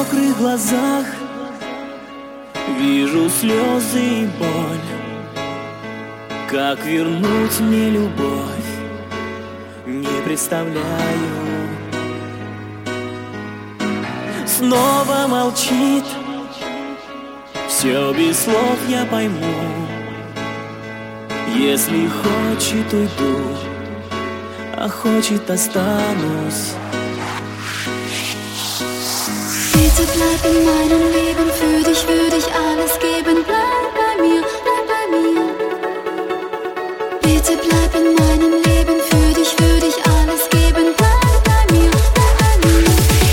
мокрых глазах вижу слезы и боль. Как вернуть мне любовь, не представляю. Снова молчит, все без слов я пойму. Если хочет, уйду, а хочет, останусь. Bitte bleib in meinem Leben, für dich würde ich alles geben. Bleib bei mir, bleib bei mir. Bitte bleib in meinem Leben, für dich würde ich alles geben. Bleib bei mir, bleib bei mir.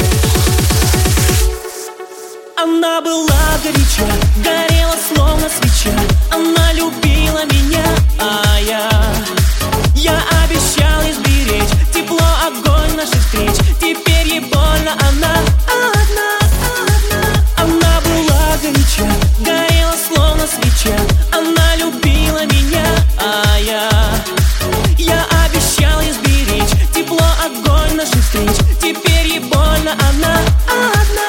Она была горяча, горела словно свеча. Она любила меня, а я обещал ей сберечь тепло, огонь наших встреч. Теперь ей больно, она одна. Она была горяча, горела словно свеча. Она любила меня, а я обещал ей сберечь тепло, огонь наших встреч. Теперь ей больно, она одна.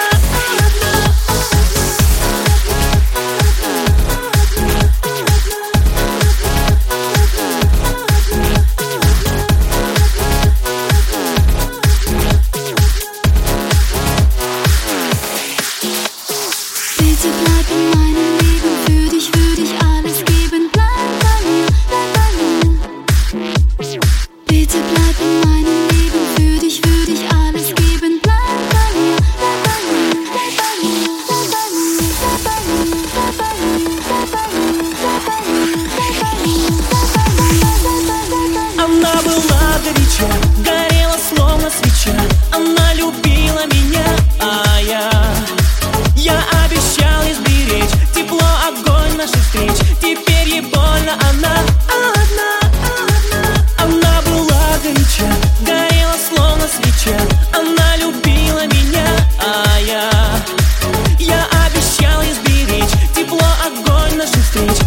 Bitte bleib in meinem Leben, für dich würde ich alles geben. Bleib bei mir, bleib bei mir. Bitte bleib in meinem Leben, für dich würde ich alles geben. Bleib bei mir, bleib bei mir, bleib bei mir, bleib bei mir, bleib bei mir, bleib bei mir, bleib bei mir, bleib bei mir, bleib bei mir. Она была горяча, горела словно свеча. Она любила меня, а я обещал ей сберечь тепло, огонь наших встреч. Теперь ей больно, она одна. Она была горяча, горела словно свеча. Она любила меня, а я обещал ей сберечь тепло, огонь наших встреч.